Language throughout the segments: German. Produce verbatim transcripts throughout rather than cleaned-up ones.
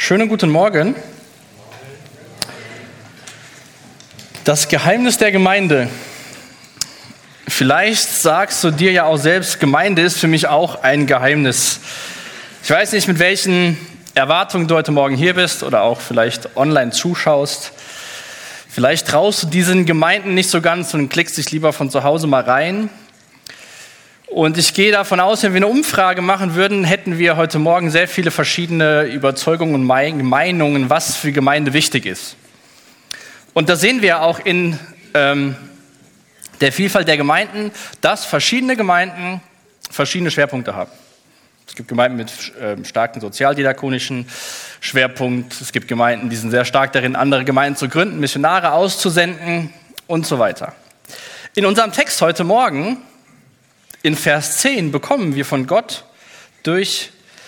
Schönen guten Morgen. Das Geheimnis der Gemeinde. Vielleicht sagst du dir ja auch selbst, Gemeinde ist für mich auch ein Geheimnis. Ich weiß nicht, mit welchen Erwartungen du heute Morgen hier bist oder auch vielleicht online zuschaust. Vielleicht traust du diesen Gemeinden nicht so ganz und klickst dich lieber von zu Hause mal rein. Und ich gehe davon aus, wenn wir eine Umfrage machen würden, hätten wir heute Morgen sehr viele verschiedene Überzeugungen und Meinungen, was für Gemeinde wichtig ist. Und da sehen wir auch in ähm, der Vielfalt der Gemeinden, dass verschiedene Gemeinden verschiedene Schwerpunkte haben. Es gibt Gemeinden mit äh, starken sozialdiakonischen Schwerpunkt. Es gibt Gemeinden, die sind sehr stark darin, andere Gemeinden zu gründen, Missionare auszusenden und so weiter. In unserem Text heute Morgen, in Vers zehn, bekommen wir von Gott durch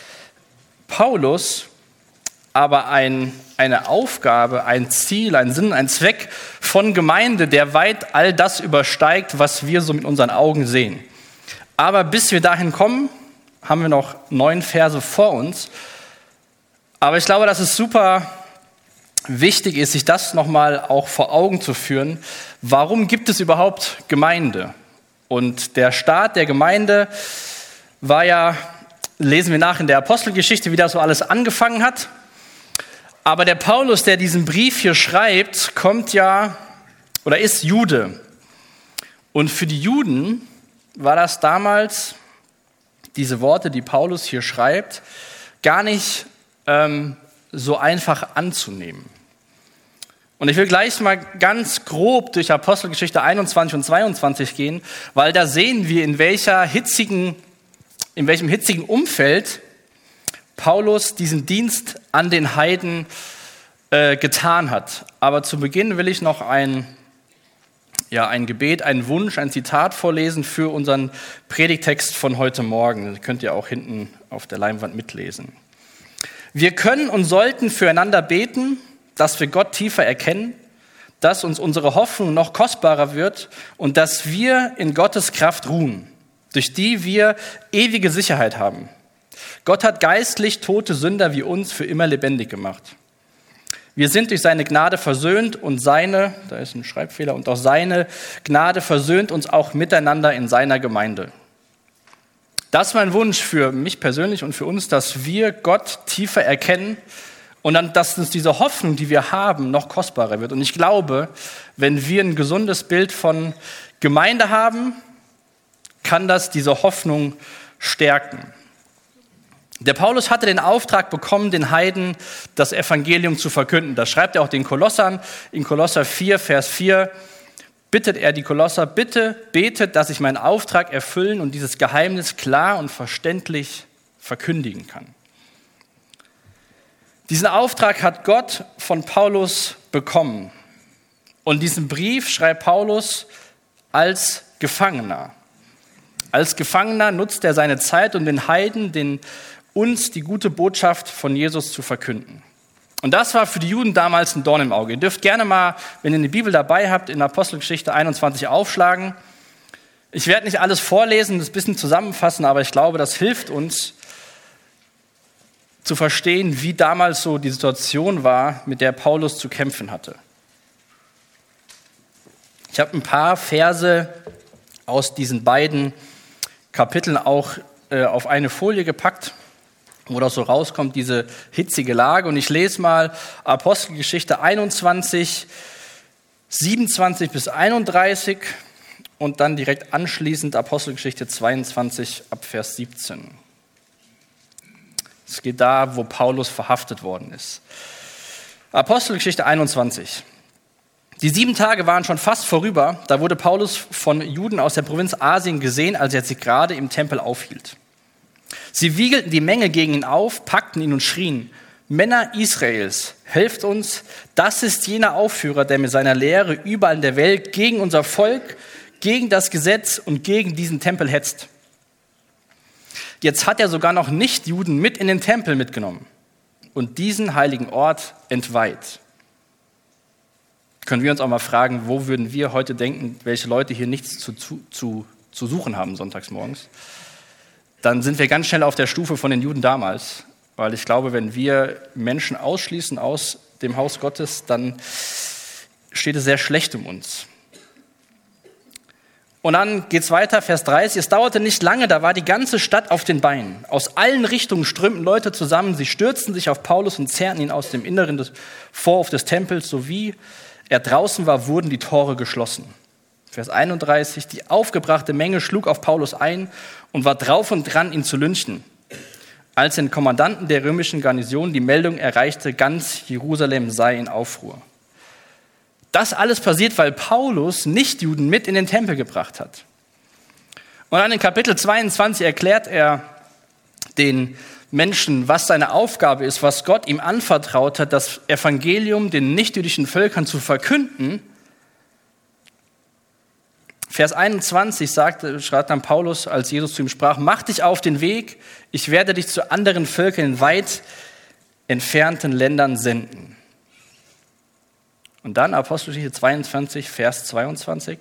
Paulus aber ein, eine Aufgabe, ein Ziel, ein Sinn, ein Zweck von Gemeinde, der weit all das übersteigt, was wir so mit unseren Augen sehen. Aber bis wir dahin kommen, haben wir noch neun Verse vor uns. Aber ich glaube, dass es super wichtig ist, sich das nochmal auch vor Augen zu führen. Warum gibt es überhaupt Gemeinde? Und der Start der Gemeinde war ja, lesen wir nach in der Apostelgeschichte, wie das so alles angefangen hat. Aber der Paulus, der diesen Brief hier schreibt, kommt ja oder ist Jude. Und für die Juden war das damals, diese Worte, die Paulus hier schreibt, gar nicht ähm, so einfach anzunehmen. Und ich will gleich mal ganz grob durch Apostelgeschichte einundzwanzig und zweiundzwanzig gehen, weil da sehen wir, in welcher hitzigen, in welchem hitzigen Umfeld Paulus diesen Dienst an den Heiden äh, getan hat. Aber zu Beginn will ich noch ein, ja, ein Gebet, einen Wunsch, ein Zitat vorlesen für unseren Predigtext von heute Morgen. Das könnt ihr auch hinten auf der Leinwand mitlesen. Wir können und sollten füreinander beten, dass wir Gott tiefer erkennen, dass uns unsere Hoffnung noch kostbarer wird und dass wir in Gottes Kraft ruhen, durch die wir ewige Sicherheit haben. Gott hat geistlich tote Sünder wie uns für immer lebendig gemacht. Wir sind durch seine Gnade versöhnt und seine, da ist ein Schreibfehler, und auch seine Gnade versöhnt uns auch miteinander in seiner Gemeinde. Das ist mein Wunsch für mich persönlich und für uns, dass wir Gott tiefer erkennen und dann, dass uns diese Hoffnung, die wir haben, noch kostbarer wird. Und ich glaube, wenn wir ein gesundes Bild von Gemeinde haben, kann das diese Hoffnung stärken. Der Paulus hatte den Auftrag bekommen, den Heiden das Evangelium zu verkünden. Das schreibt er auch den Kolossern. In Kolosser vier, Vers vier bittet er die Kolosser, bitte betet, dass ich meinen Auftrag erfüllen und dieses Geheimnis klar und verständlich verkündigen kann. Diesen Auftrag hat Gott von Paulus bekommen. Und diesen Brief schreibt Paulus als Gefangener. Als Gefangener nutzt er seine Zeit, um den Heiden, den uns die gute Botschaft von Jesus zu verkünden. Und das war für die Juden damals ein Dorn im Auge. Ihr dürft gerne mal, wenn ihr eine Bibel dabei habt, in Apostelgeschichte einundzwanzig aufschlagen. Ich werde nicht alles vorlesen, das ein bisschen zusammenfassen, aber ich glaube, das hilft uns, zu verstehen, wie damals so die Situation war, mit der Paulus zu kämpfen hatte. Ich habe ein paar Verse aus diesen beiden Kapiteln auch äh, auf eine Folie gepackt, wo das so rauskommt, diese hitzige Lage. Und ich lese mal Apostelgeschichte einundzwanzig, siebenundzwanzig bis einunddreißig und dann direkt anschließend Apostelgeschichte zweiundzwanzig ab Vers siebzehn. Es geht da, wo Paulus verhaftet worden ist. Apostelgeschichte einundzwanzig. Die sieben Tage waren schon fast vorüber. Da wurde Paulus von Juden aus der Provinz Asien gesehen, als er sich gerade im Tempel aufhielt. Sie wiegelten die Menge gegen ihn auf, packten ihn und schrien, Männer Israels, helft uns, das ist jener Aufführer, der mit seiner Lehre überall in der Welt gegen unser Volk, gegen das Gesetz und gegen diesen Tempel hetzt. Jetzt hat er sogar noch Nichtjuden mit in den Tempel mitgenommen und diesen heiligen Ort entweiht. Können wir uns auch mal fragen, wo würden wir heute denken, welche Leute hier nichts zu, zu, zu, zu suchen haben sonntags morgens? Dann sind wir ganz schnell auf der Stufe von den Juden damals. Weil ich glaube, wenn wir Menschen ausschließen aus dem Haus Gottes, dann steht es sehr schlecht um uns. Und dann geht's weiter, Vers dreißig. Es dauerte nicht lange, da war die ganze Stadt auf den Beinen. Aus allen Richtungen strömten Leute zusammen. Sie stürzten sich auf Paulus und zerrten ihn aus dem Inneren des Vorhof des Tempels. Sowie er draußen war, wurden die Tore geschlossen. Vers einunddreißig. Die aufgebrachte Menge schlug auf Paulus ein und war drauf und dran, ihn zu lynchen. Als den Kommandanten der römischen Garnison die Meldung erreichte, ganz Jerusalem sei in Aufruhr. Das alles passiert, weil Paulus Nichtjuden mit in den Tempel gebracht hat. Und dann in Kapitel zweiundzwanzig erklärt er den Menschen, was seine Aufgabe ist, was Gott ihm anvertraut hat, das Evangelium den nichtjüdischen Völkern zu verkünden. Vers einundzwanzig sagt, schreibt dann Paulus, als Jesus zu ihm sprach, mach dich auf den Weg, ich werde dich zu anderen Völkern in weit entfernten Ländern senden. Und dann Apostelgeschichte zweiundzwanzig, Vers zweiundzwanzig.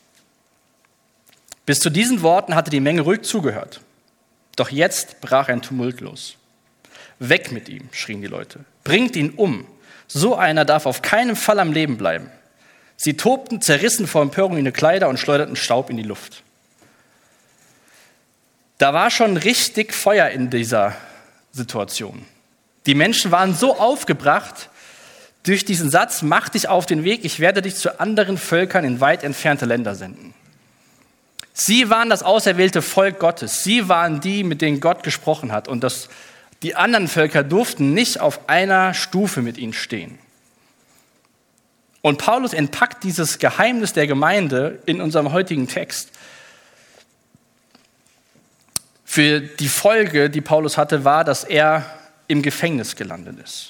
Bis zu diesen Worten hatte die Menge ruhig zugehört. Doch jetzt brach ein Tumult los. Weg mit ihm, schrien die Leute. Bringt ihn um. So einer darf auf keinen Fall am Leben bleiben. Sie tobten, zerrissen vor Empörung ihre Kleider und schleuderten Staub in die Luft. Da war schon richtig Feuer in dieser Situation. Die Menschen waren so aufgebracht durch diesen Satz, mach dich auf den Weg, ich werde dich zu anderen Völkern in weit entfernte Länder senden. Sie waren das auserwählte Volk Gottes. Sie waren die, mit denen Gott gesprochen hat. Und das, die anderen Völker durften nicht auf einer Stufe mit ihnen stehen. Und Paulus entpackt dieses Geheimnis der Gemeinde in unserem heutigen Text. Für die Folge, die Paulus hatte, war, dass er im Gefängnis gelandet ist.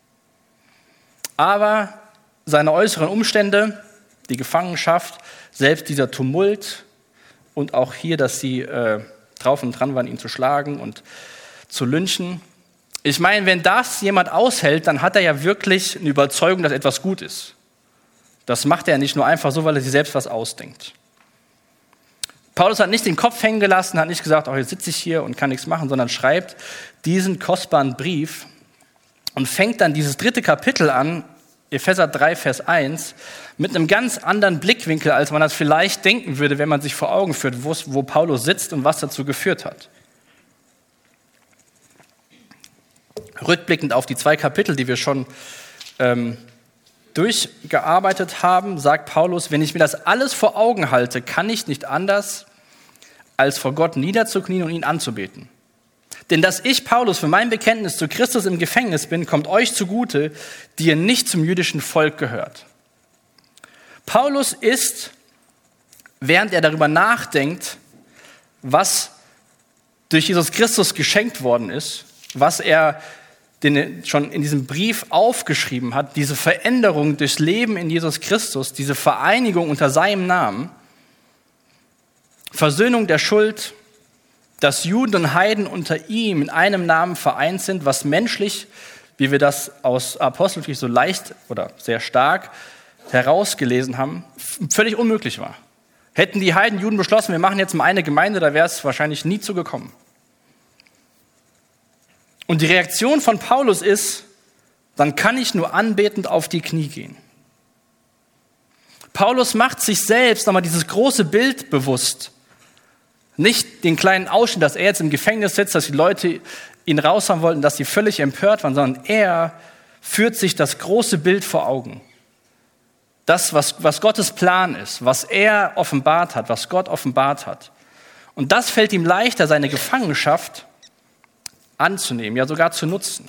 Aber seine äußeren Umstände, die Gefangenschaft, selbst dieser Tumult und auch hier, dass sie äh, drauf und dran waren, ihn zu schlagen und zu lynchen. Ich meine, wenn das jemand aushält, dann hat er ja wirklich eine Überzeugung, dass etwas gut ist. Das macht er nicht nur einfach so, weil er sich selbst was ausdenkt. Paulus hat nicht den Kopf hängen gelassen, hat nicht gesagt, oh, jetzt sitze ich hier und kann nichts machen, sondern schreibt diesen kostbaren Brief und fängt dann dieses dritte Kapitel an, Epheser drei, Vers eins, mit einem ganz anderen Blickwinkel, als man das vielleicht denken würde, wenn man sich vor Augen führt, wo Paulus sitzt und was dazu geführt hat. Rückblickend auf die zwei Kapitel, die wir schon ähm, durchgearbeitet haben, sagt Paulus, wenn ich mir das alles vor Augen halte, kann ich nicht anders, als vor Gott niederzuknien und ihn anzubeten. Denn dass ich, Paulus, für mein Bekenntnis zu Christus im Gefängnis bin, kommt euch zugute, die ihr nicht zum jüdischen Volk gehört. Paulus ist, während er darüber nachdenkt, was durch Jesus Christus geschenkt worden ist, was er den er schon in diesem Brief aufgeschrieben hat, diese Veränderung durchs Leben in Jesus Christus, diese Vereinigung unter seinem Namen, Versöhnung der Schuld, dass Juden und Heiden unter ihm in einem Namen vereint sind, was menschlich, wie wir das aus Apostelgeschichte so leicht oder sehr stark herausgelesen haben, völlig unmöglich war. Hätten die Heiden Juden beschlossen, wir machen jetzt mal eine Gemeinde, da wäre es wahrscheinlich nie zugekommen. Und die Reaktion von Paulus ist, dann kann ich nur anbetend auf die Knie gehen. Paulus macht sich selbst nochmal dieses große Bild bewusst. Nicht den kleinen Ausschnitt, dass er jetzt im Gefängnis sitzt, dass die Leute ihn raushaben wollten, dass sie völlig empört waren, sondern er führt sich das große Bild vor Augen. Das, was, was Gottes Plan ist, was er offenbart hat, was Gott offenbart hat. Und das fällt ihm leichter, seine Gefangenschaft anzunehmen, ja sogar zu nutzen.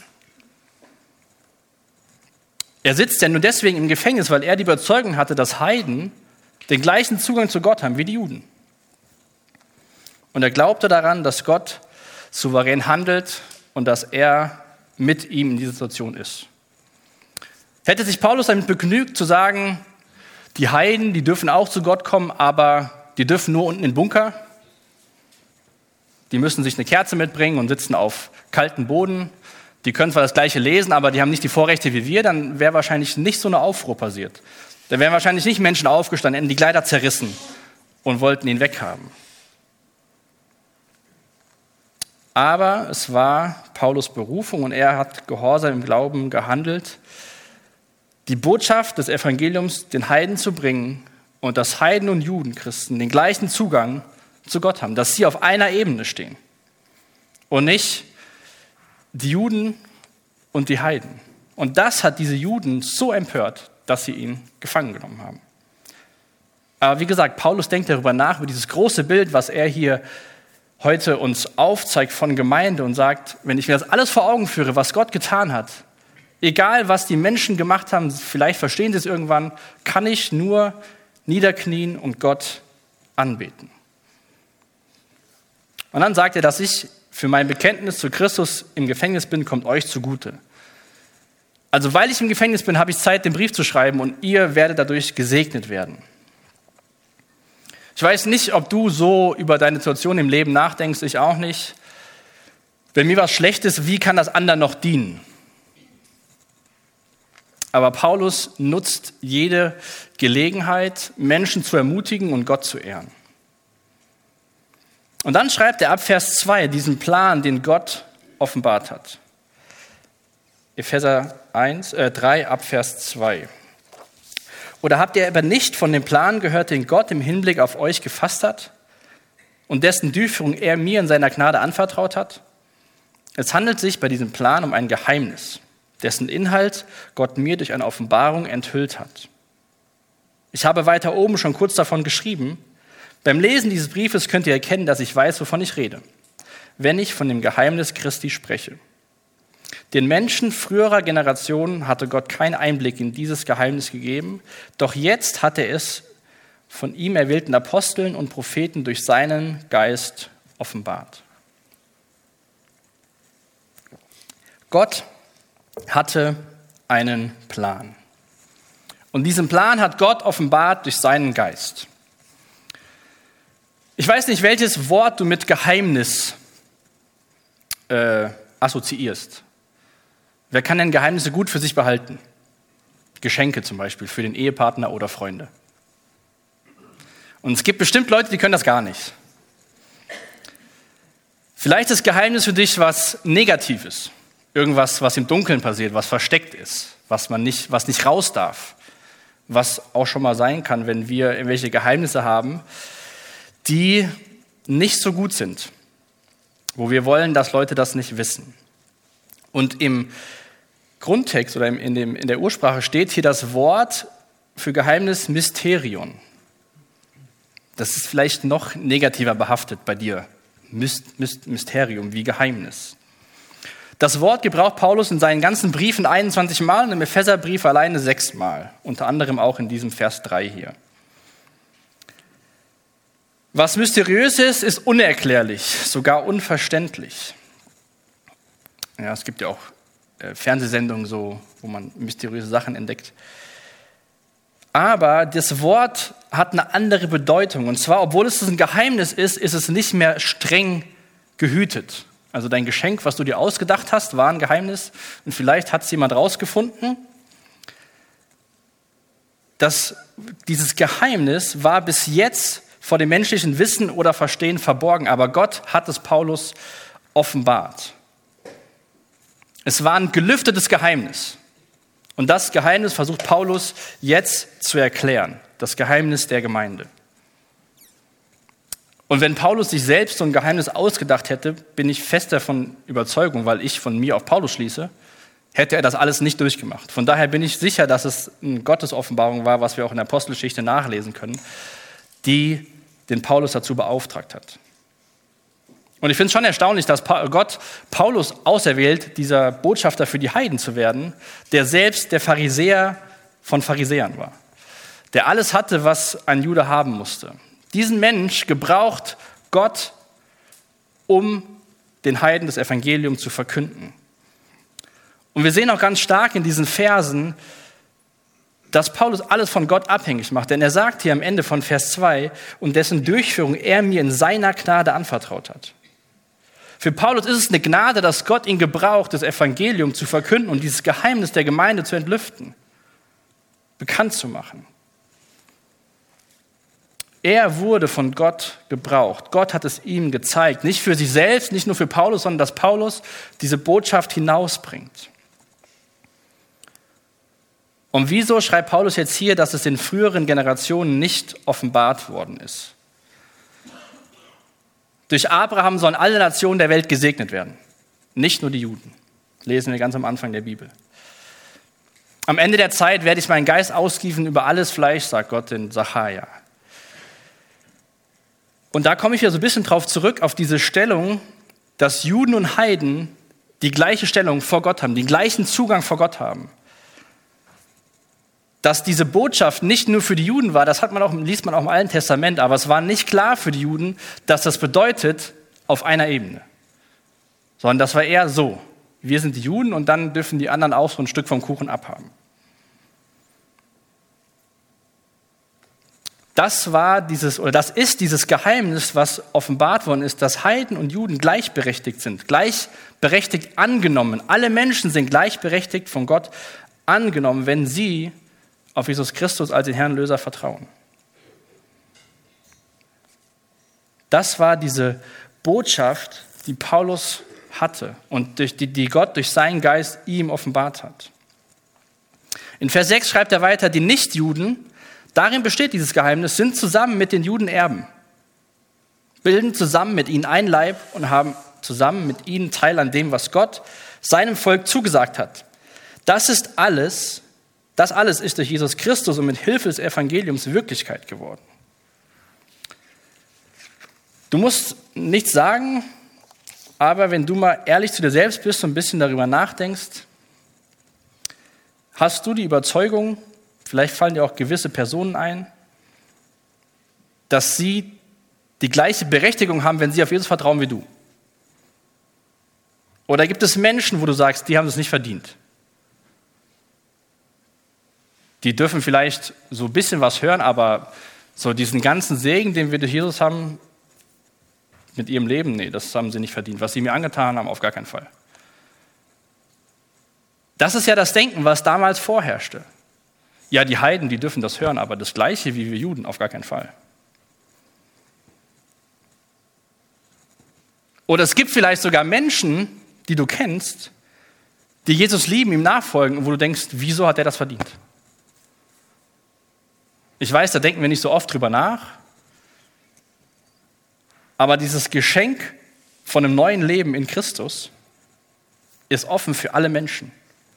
Er sitzt ja nur deswegen im Gefängnis, weil er die Überzeugung hatte, dass Heiden den gleichen Zugang zu Gott haben wie die Juden. Und er glaubte daran, dass Gott souverän handelt und dass er mit ihm in dieser Situation ist. Hätte sich Paulus damit begnügt, zu sagen, die Heiden, die dürfen auch zu Gott kommen, aber die dürfen nur unten in den Bunker. Die müssen sich eine Kerze mitbringen und sitzen auf kaltem Boden. Die können zwar das Gleiche lesen, aber die haben nicht die Vorrechte wie wir, dann wäre wahrscheinlich nicht so eine Aufruhr passiert. Dann wären wahrscheinlich nicht Menschen aufgestanden, hätten die Kleider zerrissen und wollten ihn weghaben. Aber es war Paulus' Berufung und er hat gehorsam im Glauben gehandelt, die Botschaft des Evangeliums den Heiden zu bringen und dass Heiden und Juden, Christen, den gleichen Zugang zu Gott haben, dass sie auf einer Ebene stehen und nicht die Juden und die Heiden. Und das hat diese Juden so empört, dass sie ihn gefangen genommen haben. Aber wie gesagt, Paulus denkt darüber nach, über dieses große Bild, was er hier heute uns aufzeigt von Gemeinde und sagt, wenn ich mir das alles vor Augen führe, was Gott getan hat, egal was die Menschen gemacht haben, vielleicht verstehen sie es irgendwann, kann ich nur niederknien und Gott anbeten. Und dann sagt er, dass ich für mein Bekenntnis zu Christus im Gefängnis bin, kommt euch zugute. Also weil ich im Gefängnis bin, habe ich Zeit, den Brief zu schreiben und ihr werdet dadurch gesegnet werden. Ich weiß nicht, ob du so über deine Situation im Leben nachdenkst, ich auch nicht. Wenn mir was schlecht ist, wie kann das anderen noch dienen? Aber Paulus nutzt jede Gelegenheit, Menschen zu ermutigen und Gott zu ehren. Und dann schreibt er ab Vers zwei diesen Plan, den Gott offenbart hat. Epheser eins, äh, drei ab Vers zwei. Oder habt ihr aber nicht von dem Plan gehört, den Gott im Hinblick auf euch gefasst hat und dessen Durchführung er mir in seiner Gnade anvertraut hat? Es handelt sich bei diesem Plan um ein Geheimnis, dessen Inhalt Gott mir durch eine Offenbarung enthüllt hat. Ich habe weiter oben schon kurz davon geschrieben. Beim Lesen dieses Briefes könnt ihr erkennen, dass ich weiß, wovon ich rede, wenn ich von dem Geheimnis Christi spreche. Den Menschen früherer Generationen hatte Gott keinen Einblick in dieses Geheimnis gegeben, doch jetzt hat er es von ihm erwählten Aposteln und Propheten durch seinen Geist offenbart. Gott hatte einen Plan. Und diesen Plan hat Gott offenbart durch seinen Geist. Ich weiß nicht, welches Wort du mit Geheimnis äh, assoziierst. Wer kann denn Geheimnisse gut für sich behalten? Geschenke zum Beispiel für den Ehepartner oder Freunde. Und es gibt bestimmt Leute, die können das gar nicht. Vielleicht ist Geheimnis für dich was Negatives. Irgendwas, was im Dunkeln passiert, was versteckt ist, was man nicht, was nicht raus darf. Was auch schon mal sein kann, wenn wir irgendwelche Geheimnisse haben, die nicht so gut sind. Wo wir wollen, dass Leute das nicht wissen. Und im Grundtext oder in, dem, in der Ursprache steht hier das Wort für Geheimnis Mysterion. Das ist vielleicht noch negativer behaftet bei dir. Myst, Myst, Mysterium, wie Geheimnis. Das Wort gebraucht Paulus in seinen ganzen Briefen einundzwanzig Mal und im Epheserbrief alleine sechs Mal. Unter anderem auch in diesem Vers drei hier. Was mysteriös ist, ist unerklärlich, sogar unverständlich. Ja, es gibt ja auch äh, Fernsehsendungen, so, wo man mysteriöse Sachen entdeckt. Aber das Wort hat eine andere Bedeutung. Und zwar, obwohl es ein Geheimnis ist, ist es nicht mehr streng gehütet. Also dein Geschenk, was du dir ausgedacht hast, war ein Geheimnis. Und vielleicht hat es jemand rausgefunden. Das, dieses Geheimnis war bis jetzt vor dem menschlichen Wissen oder Verstehen verborgen. Aber Gott hat es Paulus offenbart. Es war ein gelüftetes Geheimnis. Und das Geheimnis versucht Paulus jetzt zu erklären. Das Geheimnis der Gemeinde. Und wenn Paulus sich selbst so ein Geheimnis ausgedacht hätte, bin ich fest davon Überzeugung, weil ich von mir auf Paulus schließe, hätte er das alles nicht durchgemacht. Von daher bin ich sicher, dass es eine Gottesoffenbarung war, was wir auch in der Apostelgeschichte nachlesen können, die den Paulus dazu beauftragt hat. Und ich finde es schon erstaunlich, dass Gott Paulus auserwählt, dieser Botschafter für die Heiden zu werden, der selbst der Pharisäer von Pharisäern war. Der alles hatte, was ein Jude haben musste. Diesen Mensch gebraucht Gott, um den Heiden das Evangelium zu verkünden. Und wir sehen auch ganz stark in diesen Versen, dass Paulus alles von Gott abhängig macht. Denn er sagt hier am Ende von Vers zwei, und dessen Durchführung er mir in seiner Gnade anvertraut hat. Für Paulus ist es eine Gnade, dass Gott ihn gebraucht, das Evangelium zu verkünden und dieses Geheimnis der Gemeinde zu entlüften, bekannt zu machen. Er wurde von Gott gebraucht. Gott hat es ihm gezeigt. Nicht für sich selbst, nicht nur für Paulus, sondern dass Paulus diese Botschaft hinausbringt. Und wieso schreibt Paulus jetzt hier, dass es den früheren Generationen nicht offenbart worden ist? Durch Abraham sollen alle Nationen der Welt gesegnet werden, nicht nur die Juden. Lesen wir ganz am Anfang der Bibel. Am Ende der Zeit werde ich meinen Geist ausgießen über alles Fleisch, sagt Gott in Sacharja. Und da komme ich wieder so ein bisschen drauf zurück, auf diese Stellung, dass Juden und Heiden die gleiche Stellung vor Gott haben, den gleichen Zugang vor Gott haben. Dass diese Botschaft nicht nur für die Juden war, das hat man auch, liest man auch im Alten Testament, aber es war nicht klar für die Juden, dass das bedeutet auf einer Ebene. Sondern das war eher so, wir sind die Juden und dann dürfen die anderen auch so ein Stück vom Kuchen abhaben. Das war dieses, oder das ist dieses Geheimnis, was offenbart worden ist, dass Heiden und Juden gleichberechtigt sind, gleichberechtigt angenommen. Alle Menschen sind gleichberechtigt von Gott angenommen, wenn sie auf Jesus Christus als den Herrn und Löser vertrauen. Das war diese Botschaft, die Paulus hatte und durch die, die Gott durch seinen Geist ihm offenbart hat. In Vers sechs schreibt er weiter, die Nichtjuden, darin besteht dieses Geheimnis, sind zusammen mit den Juden Erben, bilden zusammen mit ihnen ein Leib und haben zusammen mit ihnen Teil an dem, was Gott seinem Volk zugesagt hat. Das ist alles, das alles ist durch Jesus Christus und mit Hilfe des Evangeliums Wirklichkeit geworden. Du musst nichts sagen, aber wenn du mal ehrlich zu dir selbst bist und ein bisschen darüber nachdenkst, hast du die Überzeugung, vielleicht fallen dir auch gewisse Personen ein, dass sie die gleiche Berechtigung haben, wenn sie auf Jesus vertrauen wie du? Oder gibt es Menschen, wo du sagst, die haben es nicht verdient? Die dürfen vielleicht so ein bisschen was hören, aber so diesen ganzen Segen, den wir durch Jesus haben, mit ihrem Leben, nee, das haben sie nicht verdient. Was sie mir angetan haben, auf gar keinen Fall. Das ist ja das Denken, was damals vorherrschte. Ja, die Heiden, die dürfen das hören, aber das Gleiche wie wir Juden, auf gar keinen Fall. Oder es gibt vielleicht sogar Menschen, die du kennst, die Jesus lieben, ihm nachfolgen, und wo du denkst, wieso hat er das verdient? Ich weiß, da denken wir nicht so oft drüber nach, aber dieses Geschenk von einem neuen Leben in Christus ist offen für alle Menschen.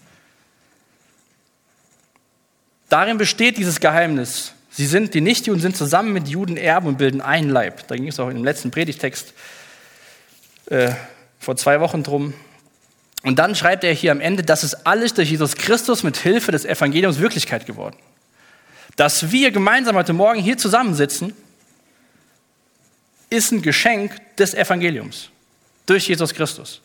Darin besteht dieses Geheimnis. Sie sind, die Nichtjuden sind zusammen mit Juden Erben und bilden einen Leib. Da ging es auch im letzten Predigtext äh, vor zwei Wochen drum. Und dann schreibt er hier am Ende, das ist alles durch Jesus Christus mit Hilfe des Evangeliums Wirklichkeit geworden. Dass wir gemeinsam heute Morgen hier zusammensitzen, ist ein Geschenk des Evangeliums durch Jesus Christus.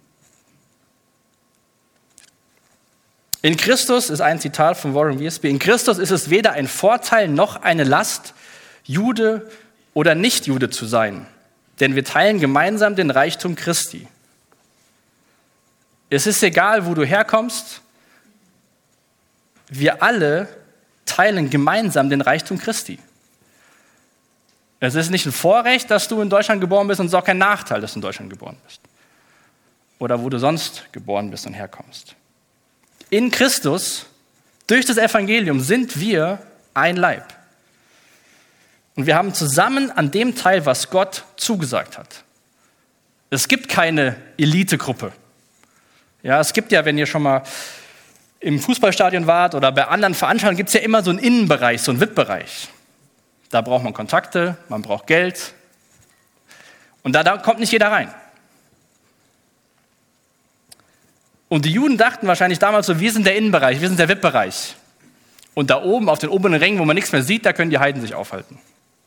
In Christus ist ein Zitat von Warren Wiersbe, in Christus ist es weder ein Vorteil noch eine Last, Jude oder Nicht-Jude zu sein, denn wir teilen gemeinsam den Reichtum Christi. Es ist egal, wo du herkommst, wir alle teilen gemeinsam den Reichtum Christi. Es ist nicht ein Vorrecht, dass du in Deutschland geboren bist, und es ist auch kein Nachteil, dass du in Deutschland geboren bist. Oder wo du sonst geboren bist und herkommst. In Christus, durch das Evangelium, sind wir ein Leib. Und wir haben zusammen an dem Teil, was Gott zugesagt hat. Es gibt keine Elitegruppe. Ja, es gibt ja, wenn ihr schon mal im Fußballstadion wart oder bei anderen Veranstaltungen, gibt es ja immer so einen Innenbereich, so einen V I P-Bereich. Da braucht man Kontakte, man braucht Geld. Und da, da kommt nicht jeder rein. Und die Juden dachten wahrscheinlich damals so, wir sind der Innenbereich, wir sind der V I P-Bereich. Und da oben auf den oberen Rängen, wo man nichts mehr sieht, da können die Heiden sich aufhalten.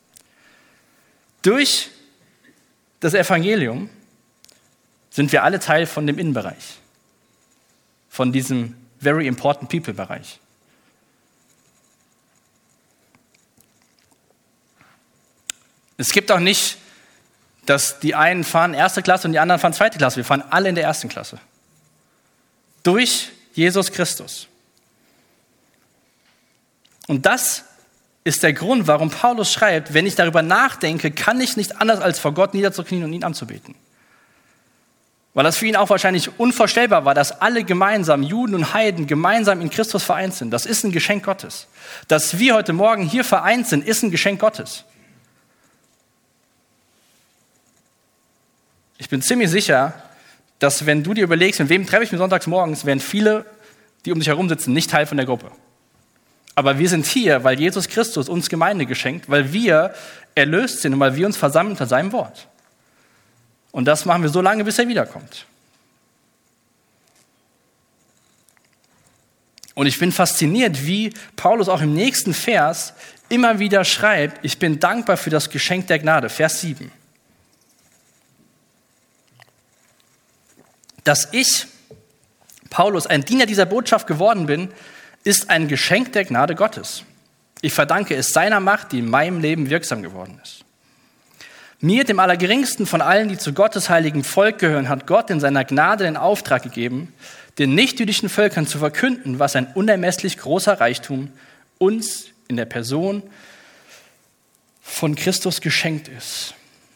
Durch das Evangelium sind wir alle Teil von dem Innenbereich. Von diesem very important people-Bereich. Es gibt auch nicht, dass die einen fahren erste Klasse und die anderen fahren zweite Klasse. Wir fahren alle in der ersten Klasse. Durch Jesus Christus. Und das ist der Grund, warum Paulus schreibt, wenn ich darüber nachdenke, kann ich nicht anders als vor Gott niederzuknien und ihn anzubeten. Weil das für ihn auch wahrscheinlich unvorstellbar war, dass alle gemeinsam, Juden und Heiden, gemeinsam in Christus vereint sind. Das ist ein Geschenk Gottes. Dass wir heute Morgen hier vereint sind, ist ein Geschenk Gottes. Ich bin ziemlich sicher, dass wenn du dir überlegst, mit wem treffe ich mich sonntags morgens, werden viele, die um dich herum sitzen, nicht Teil von der Gruppe. Aber wir sind hier, weil Jesus Christus uns Gemeinde geschenkt, weil wir erlöst sind und weil wir uns versammeln unter seinem Wort. Und das machen wir so lange, bis er wiederkommt. Und ich bin fasziniert, wie Paulus auch im nächsten Vers immer wieder schreibt, ich bin dankbar für das Geschenk der Gnade. Vers sieben. Dass ich, Paulus, ein Diener dieser Botschaft geworden bin, ist ein Geschenk der Gnade Gottes. Ich verdanke es seiner Macht, die in meinem Leben wirksam geworden ist. Mir, dem Allergeringsten von allen, die zu Gottes heiligen Volk gehören, hat Gott in seiner Gnade den Auftrag gegeben, den nichtjüdischen Völkern zu verkünden, was ein unermesslich großer Reichtum uns in der Person von Christus geschenkt ist.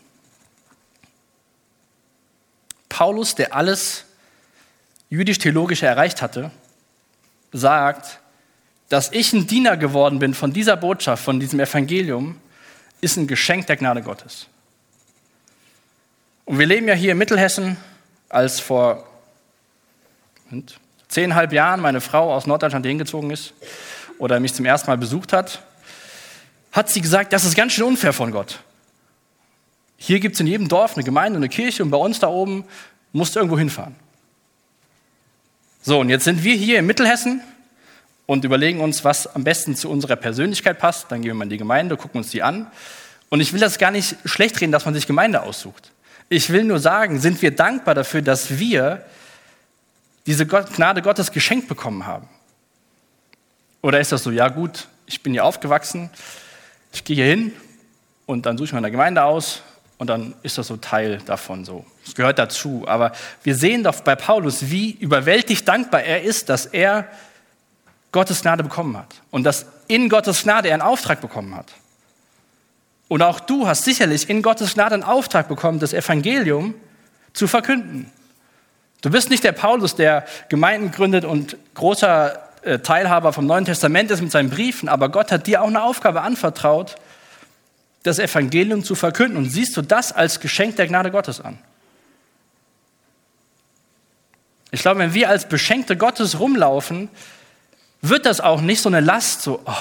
Paulus, der alles jüdisch-theologische erreicht hatte, sagt, dass ich ein Diener geworden bin von dieser Botschaft, von diesem Evangelium, ist ein Geschenk der Gnade Gottes. Und wir leben ja hier in Mittelhessen, als vor zehneinhalb Jahren meine Frau aus Norddeutschland hingezogen ist oder mich zum ersten Mal besucht hat, hat sie gesagt, das ist ganz schön unfair von Gott. Hier gibt es in jedem Dorf eine Gemeinde und eine Kirche und bei uns da oben musst du irgendwo hinfahren. So, und jetzt sind wir hier in Mittelhessen und überlegen uns, was am besten zu unserer Persönlichkeit passt. Dann gehen wir mal in die Gemeinde, gucken uns die an. Und ich will das gar nicht schlecht reden, dass man sich Gemeinde aussucht. Ich will nur sagen, sind wir dankbar dafür, dass wir diese Gnade Gottes geschenkt bekommen haben? Oder ist das so, ja gut, ich bin hier aufgewachsen, ich gehe hier hin und dann suche ich mir eine Gemeinde aus und dann ist das so Teil davon so. Es gehört dazu. Aber wir sehen doch bei Paulus, wie überwältigt dankbar er ist, dass er Gottes Gnade bekommen hat und dass in Gottes Gnade er einen Auftrag bekommen hat. Und auch du hast sicherlich in Gottes Gnade einen Auftrag bekommen, das Evangelium zu verkünden. Du bist nicht der Paulus, der Gemeinden gründet und großer äh, Teilhaber vom Neuen Testament ist mit seinen Briefen, aber Gott hat dir auch eine Aufgabe anvertraut, das Evangelium zu verkünden. Und siehst du das als Geschenk der Gnade Gottes an? Ich glaube, wenn wir als Beschenkte Gottes rumlaufen, wird das auch nicht so eine Last, so, oh,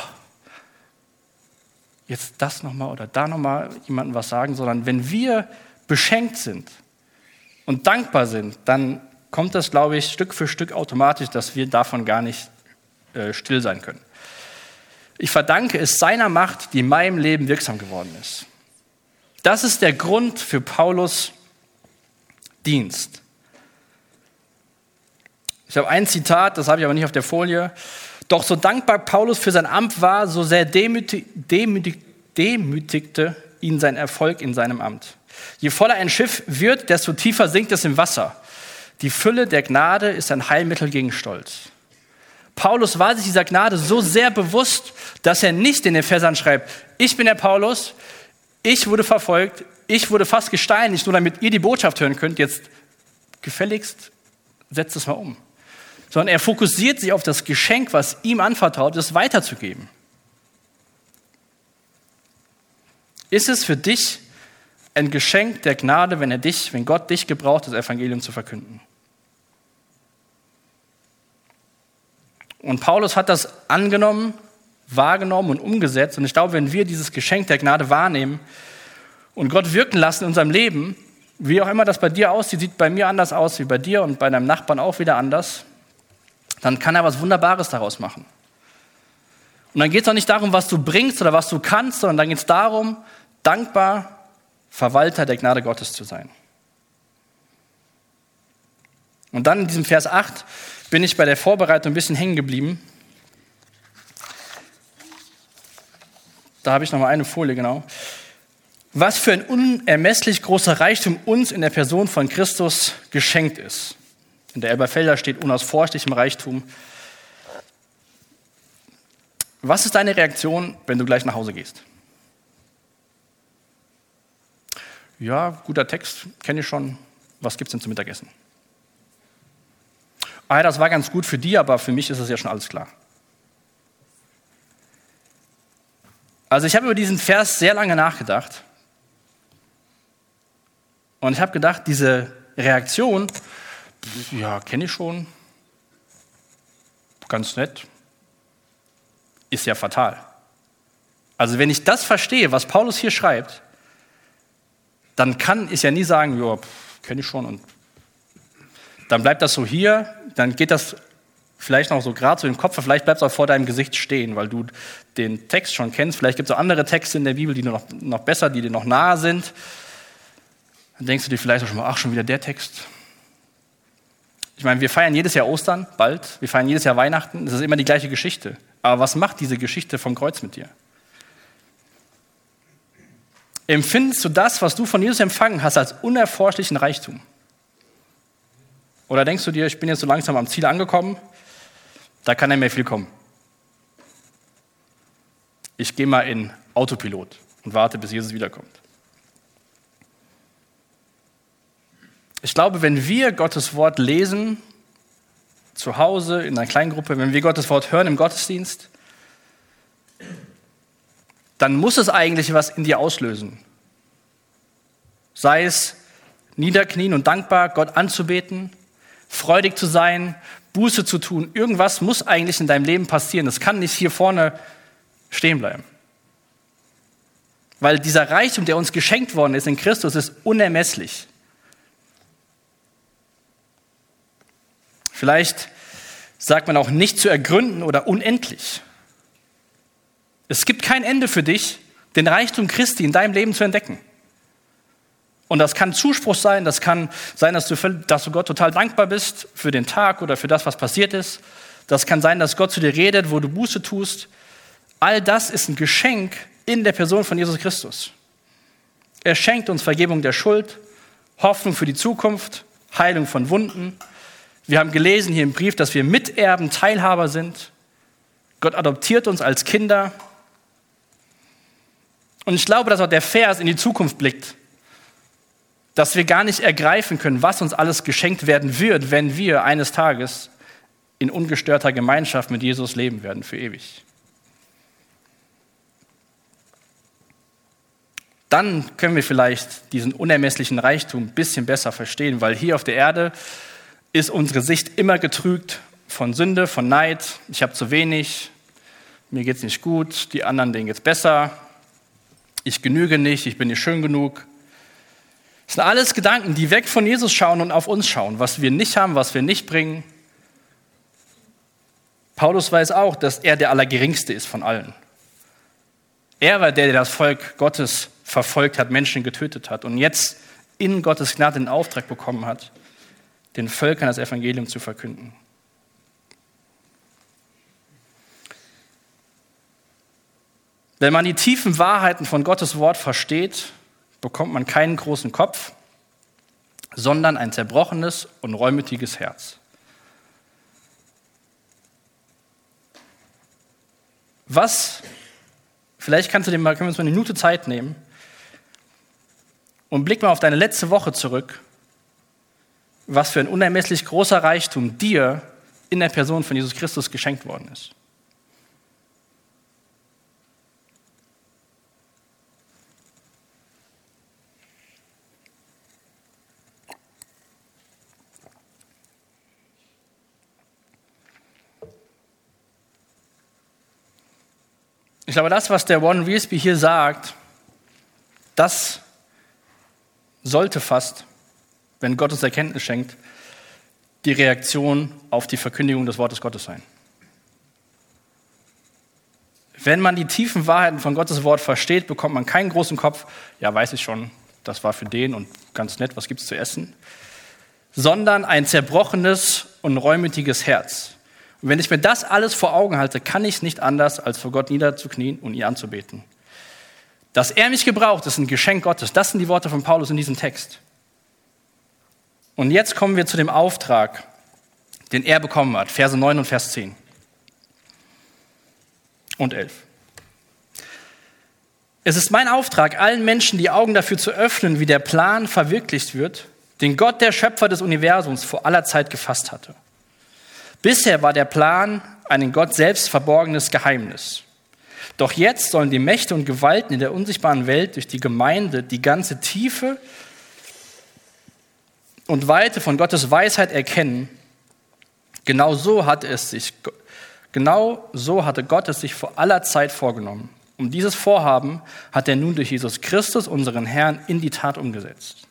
jetzt das nochmal oder da nochmal jemandem was sagen, sondern wenn wir beschenkt sind und dankbar sind, dann kommt das, glaube ich, Stück für Stück automatisch, dass wir davon gar nicht äh, still sein können. Ich verdanke es seiner Macht, die in meinem Leben wirksam geworden ist. Das ist der Grund für Paulus' Dienst. Ich habe ein Zitat, das habe ich aber nicht auf der Folie. Doch so dankbar Paulus für sein Amt war, so sehr demütig, demütig, demütigte ihn sein Erfolg in seinem Amt. Je voller ein Schiff wird, desto tiefer sinkt es im Wasser. Die Fülle der Gnade ist ein Heilmittel gegen Stolz. Paulus war sich dieser Gnade so sehr bewusst, dass er nicht in den Versern schreibt, ich bin der Paulus, ich wurde verfolgt, ich wurde fast gesteinigt, nur damit ihr die Botschaft hören könnt, jetzt gefälligst setzt es mal um. Sondern er fokussiert sich auf das Geschenk, was ihm anvertraut ist, weiterzugeben. Ist es für dich ein Geschenk der Gnade, wenn er dich, wenn Gott dich gebraucht, das Evangelium zu verkünden? Und Paulus hat das angenommen, wahrgenommen und umgesetzt. Und ich glaube, wenn wir dieses Geschenk der Gnade wahrnehmen und Gott wirken lassen in unserem Leben, wie auch immer das bei dir aussieht, sieht bei mir anders aus wie bei dir und bei deinem Nachbarn auch wieder anders, dann kann er was Wunderbares daraus machen. Und dann geht es auch nicht darum, was du bringst oder was du kannst, sondern dann geht es darum, dankbar Verwalter der Gnade Gottes zu sein. Und dann in diesem Vers acht bin ich bei der Vorbereitung ein bisschen hängen geblieben. Da habe ich noch mal eine Folie, genau. Was für ein unermesslich großer Reichtum uns in der Person von Christus geschenkt ist. In der Elberfelder steht unausforschlichem Reichtum. Was ist deine Reaktion, wenn du gleich nach Hause gehst? Ja, guter Text, kenne ich schon. Was gibt es denn zum Mittagessen? Ah, das war ganz gut für die, aber für mich ist es ja schon alles klar. Also ich habe über diesen Vers sehr lange nachgedacht. Und ich habe gedacht, diese Reaktion, ja, kenne ich schon, ganz nett, ist ja fatal. Also wenn ich das verstehe, was Paulus hier schreibt, dann kann ich ja nie sagen, ja, kenne ich schon und dann bleibt das so hier, dann geht das vielleicht noch so gerade so im Kopf, vielleicht bleibt es auch vor deinem Gesicht stehen, weil du den Text schon kennst. Vielleicht gibt es auch andere Texte in der Bibel, die noch, noch besser, die dir noch nahe sind. Dann denkst du dir vielleicht auch schon mal, ach, schon wieder der Text. Ich meine, wir feiern jedes Jahr Ostern, bald. Wir feiern jedes Jahr Weihnachten. Das ist immer die gleiche Geschichte. Aber was macht diese Geschichte vom Kreuz mit dir? Empfindest du das, was du von Jesus empfangen hast, als unerforschlichen Reichtum? Oder denkst du dir, ich bin jetzt so langsam am Ziel angekommen, da kann nicht mehr viel kommen. Ich gehe mal in Autopilot und warte, bis Jesus wiederkommt. Ich glaube, wenn wir Gottes Wort lesen, zu Hause, in einer kleinen Gruppe, wenn wir Gottes Wort hören im Gottesdienst, dann muss es eigentlich was in dir auslösen. Sei es niederknien und dankbar, Gott anzubeten, freudig zu sein, Buße zu tun. Irgendwas muss eigentlich in deinem Leben passieren. Das kann nicht hier vorne stehen bleiben. Weil dieser Reichtum, der uns geschenkt worden ist in Christus, ist unermesslich. Vielleicht sagt man auch nicht zu ergründen oder unendlich. Es gibt kein Ende für dich, den Reichtum Christi in deinem Leben zu entdecken. Und das kann Zuspruch sein, das kann sein, dass du, dass du Gott total dankbar bist für den Tag oder für das, was passiert ist. Das kann sein, dass Gott zu dir redet, wo du Buße tust. All das ist ein Geschenk in der Person von Jesus Christus. Er schenkt uns Vergebung der Schuld, Hoffnung für die Zukunft, Heilung von Wunden. Wir haben gelesen hier im Brief, dass wir Miterben, Teilhaber sind. Gott adoptiert uns als Kinder. Und ich glaube, dass auch der Vers in die Zukunft blickt, dass wir gar nicht ergreifen können, was uns alles geschenkt werden wird, wenn wir eines Tages in ungestörter Gemeinschaft mit Jesus leben werden, für ewig. Dann können wir vielleicht diesen unermesslichen Reichtum ein bisschen besser verstehen, weil hier auf der Erde ist unsere Sicht immer getrügt von Sünde, von Neid. Ich habe zu wenig, mir geht es nicht gut, die anderen, denen geht es besser. Ich genüge nicht, ich bin nicht schön genug. Das sind alles Gedanken, die weg von Jesus schauen und auf uns schauen, was wir nicht haben, was wir nicht bringen. Paulus weiß auch, dass er der Allergeringste ist von allen. Er war der, der das Volk Gottes verfolgt hat, Menschen getötet hat und jetzt in Gottes Gnade den Auftrag bekommen hat, den Völkern das Evangelium zu verkünden. Wenn man die tiefen Wahrheiten von Gottes Wort versteht, bekommt man keinen großen Kopf, sondern ein zerbrochenes und reumütiges Herz. Was, vielleicht kannst du dir mal, können wir uns mal eine Minute Zeit nehmen und blick mal auf deine letzte Woche zurück, was für ein unermesslich großer Reichtum dir in der Person von Jesus Christus geschenkt worden ist. Ich glaube, das, was der Warren Wiersbe hier sagt, das sollte fast, wenn Gott uns Erkenntnis schenkt, die Reaktion auf die Verkündigung des Wortes Gottes sein. Wenn man die tiefen Wahrheiten von Gottes Wort versteht, bekommt man keinen großen Kopf, ja, weiß ich schon, das war für den und ganz nett, was gibt's zu essen, sondern ein zerbrochenes und reumütiges Herz. Und wenn ich mir das alles vor Augen halte, kann ich nicht anders, als vor Gott niederzuknien und ihn anzubeten. Dass er mich gebraucht, ist ein Geschenk Gottes. Das sind die Worte von Paulus in diesem Text. Und jetzt kommen wir zu dem Auftrag, den er bekommen hat, Verse neun und Vers zehn. und elf. Es ist mein Auftrag, allen Menschen die Augen dafür zu öffnen, wie der Plan verwirklicht wird, den Gott, der Schöpfer des Universums, vor aller Zeit gefasst hatte. Bisher war der Plan ein in Gott selbst verborgenes Geheimnis. Doch jetzt sollen die Mächte und Gewalten in der unsichtbaren Welt durch die Gemeinde die ganze Tiefe und Weite von Gottes Weisheit erkennen. Genau so hatte es sich, genau so hatte Gott es sich vor aller Zeit vorgenommen. Um dieses Vorhaben hat er nun durch Jesus Christus, unseren Herrn, in die Tat umgesetzt.